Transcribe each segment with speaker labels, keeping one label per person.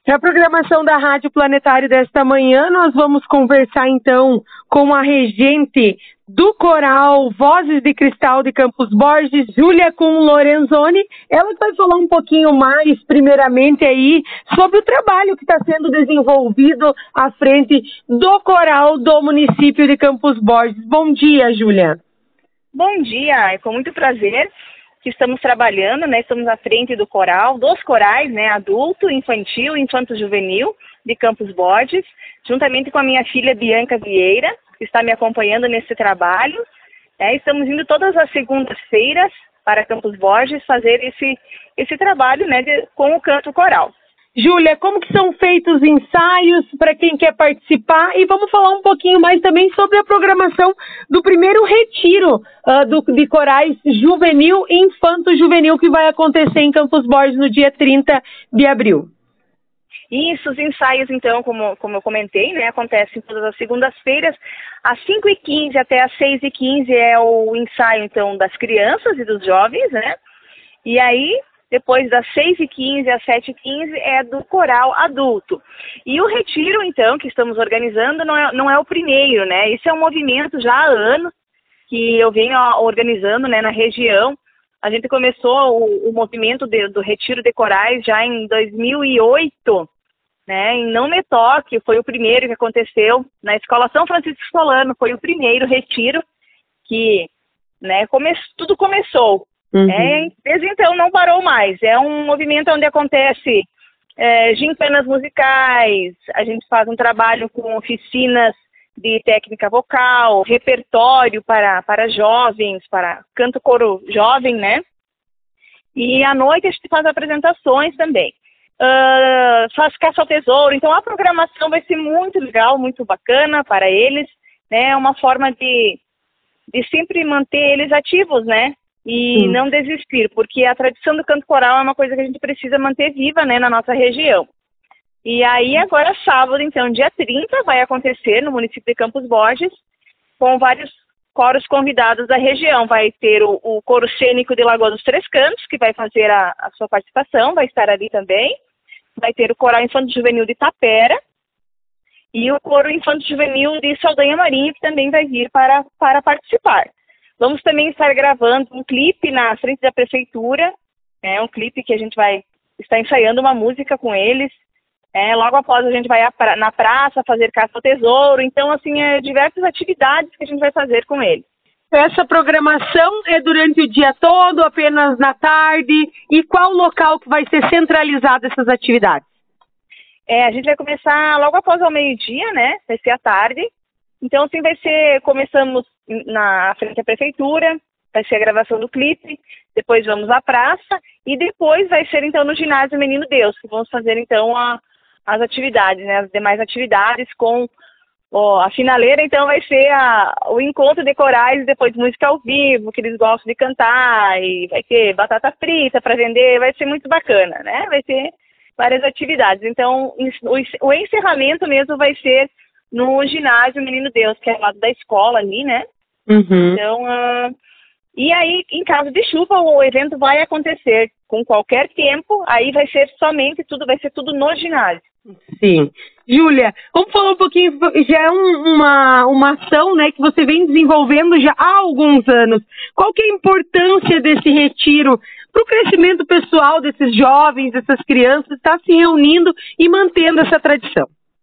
Speaker 1: Para a programação da Rádio Planetário desta manhã, nós vamos conversar então com a regente do coral Vozes de Cristal de Campos Borges, Júlia Kuhn Lorenzoni. Ela vai falar um pouquinho mais, primeiramente, aí, sobre o trabalho que está sendo desenvolvido à frente do coral do município de Campos Borges. Bom dia, Júlia.
Speaker 2: Bom dia, é com muito prazer que estamos trabalhando, né? Estamos à frente do coral, dos corais, né? Adulto, infantil, infanto-juvenil de Campos Borges, juntamente com a minha filha Bianca Vieira, que está me acompanhando nesse trabalho. Estamos indo todas as segundas-feiras para Campos Borges fazer esse trabalho, né? Com o canto coral.
Speaker 1: Júlia, como que são feitos os ensaios para quem quer participar? E vamos falar um pouquinho mais também sobre a programação do primeiro retiro de corais juvenil e infanto-juvenil que vai acontecer em Campos Borges no dia 30 de abril.
Speaker 2: Isso, os ensaios, então, como eu comentei, né, acontecem todas as segundas-feiras, às 5h15 até às 6h15 é o ensaio, então, das crianças e dos jovens, né? E aí, depois das 6h15 às 7h15 é do coral adulto. E o retiro, então, que estamos organizando não é o primeiro, né? Isso é um movimento já há anos que eu venho organizando, né, na região. A gente começou o movimento do retiro de corais já em 2008, né? Em Não Me Toque, foi o primeiro que aconteceu. Na Escola São Francisco Solano foi o primeiro retiro que, né, tudo começou. Desde então não parou mais. É um movimento onde acontece gincanas musicais, a gente faz um trabalho com oficinas de técnica vocal, repertório para jovens, para canto coro jovem, né? E à noite a gente faz apresentações também. Faz caça ao tesouro, então a programação vai ser muito legal, muito bacana para eles, né? É uma forma de sempre manter eles ativos, né? E não desistir, porque a tradição do canto coral é uma coisa que a gente precisa manter viva, né, na nossa região. E aí agora sábado, então, dia 30, vai acontecer no município de Campos Borges, com vários coros convidados da região. Vai ter o coro cênico de Lagoa dos Três Cantos, que vai fazer a sua participação, vai estar ali também. Vai ter o coral infanto-juvenil de Tapera e o coro infanto-juvenil de Saldanha Marinho, que também vai vir para participar. Vamos também estar gravando um clipe na frente da prefeitura, um clipe que a gente vai estar ensaiando uma música com eles. Logo após a gente vai na praça fazer caça ao tesouro. Então, assim, diversas atividades que a gente vai fazer com eles.
Speaker 1: Essa programação é durante o dia todo, apenas na tarde? E qual local que vai ser centralizado essas atividades?
Speaker 2: A gente vai começar logo após ao meio-dia, né? Vai ser à tarde. Então, assim, começamos na frente da prefeitura, vai ser a gravação do clipe, depois vamos à praça e depois vai ser, então, no ginásio Menino Deus, que vamos fazer, então, as atividades, né, as demais atividades com a finaleira, então, vai ser o encontro de corais e depois música ao vivo, que eles gostam de cantar, e vai ter batata frita para vender, vai ser muito bacana, né, vai ter várias atividades. Então, o encerramento mesmo vai ser no ginásio Menino Deus, que é ao lado da escola ali, né? Então, e aí, em caso de chuva, o evento vai acontecer com qualquer tempo, aí vai ser tudo no ginásio.
Speaker 1: Sim. Júlia, vamos falar um pouquinho, já é uma ação, né, que você vem desenvolvendo já há alguns anos. Qual que é a importância desse retiro para o crescimento pessoal desses jovens, dessas crianças, estar se reunindo e mantendo essa tradição?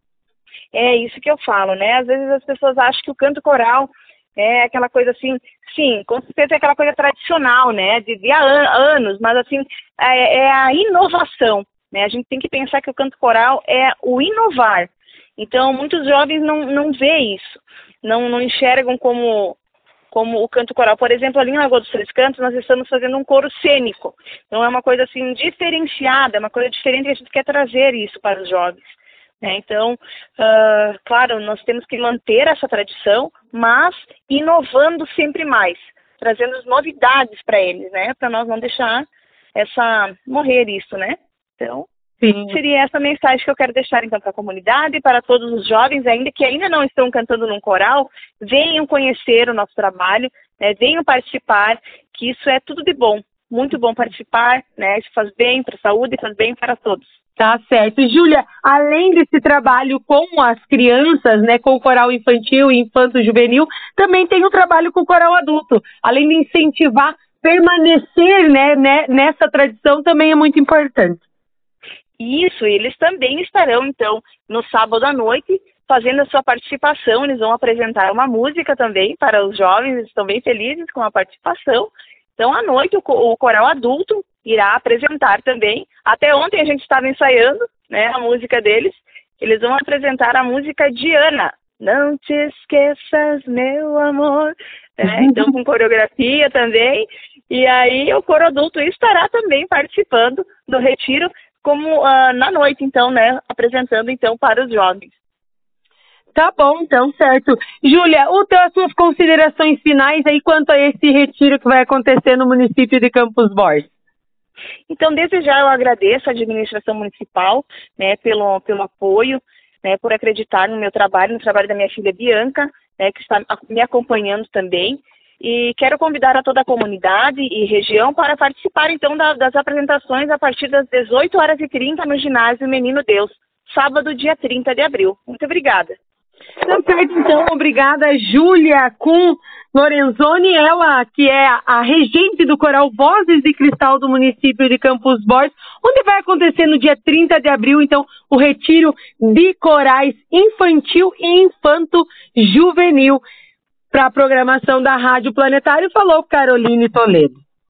Speaker 2: É isso que eu falo, né? Às vezes as pessoas acham que o canto coral é aquela coisa assim, sim, com certeza é aquela coisa tradicional, né? De há anos, mas assim, é a inovação, né? A gente tem que pensar que o canto coral é o inovar. Então, muitos jovens não veem isso, não enxergam como o canto coral. Por exemplo, ali em Lagoa dos Três Cantos, nós estamos fazendo um coro cênico. Então, é uma coisa assim, diferenciada, é uma coisa diferente que a gente quer trazer isso para os jovens. Então, claro, nós temos que manter essa tradição, mas inovando sempre mais, trazendo novidades para eles, né? Para nós não deixar morrer isso, né? Então, sim, seria essa mensagem que eu quero deixar então para a comunidade, para todos os jovens que ainda não estão cantando num coral, venham conhecer o nosso trabalho, né? Venham participar, que isso é tudo de bom, muito bom participar, né? Isso faz bem para a saúde e faz bem para todos.
Speaker 1: Tá certo. Júlia, além desse trabalho com as crianças, né, com o coral infantil e infanto-juvenil, também tem o trabalho com o coral adulto. Além de incentivar, permanecer, né, nessa tradição também é muito importante.
Speaker 2: Isso, eles também estarão, então, no sábado à noite, fazendo a sua participação. Eles vão apresentar uma música também para os jovens, eles estão bem felizes com a participação. Então, à noite, o coral adulto irá apresentar também. Até ontem a gente estava ensaiando, né, a música deles. Eles vão apresentar a música Diana. Não te esqueças, meu amor. Então, com coreografia também. E aí, o coro adulto estará também participando do retiro, como na noite, então, né, apresentando, então, para os jovens.
Speaker 1: Tá bom, então, certo. Júlia, as suas considerações finais aí quanto a esse retiro que vai acontecer no município de Campos Borges?
Speaker 2: Então, desde já eu agradeço à administração municipal, né, pelo apoio, né, por acreditar no meu trabalho, no trabalho da minha filha Bianca, né, que está me acompanhando também. E quero convidar a toda a comunidade e região para participar, então, das apresentações a partir das 18h30 no ginásio Menino Deus, sábado, dia 30 de abril. Muito obrigada.
Speaker 1: Tá certo, então, obrigada, Júlia Kuhn Lorenzoni, ela que é a regente do coral Vozes de Cristal do município de Campos Borges, onde vai acontecer no dia 30 de abril, então, o retiro de corais infantil e infanto-juvenil. Para a programação da Rádio Planetário, falou Caroline Toledo.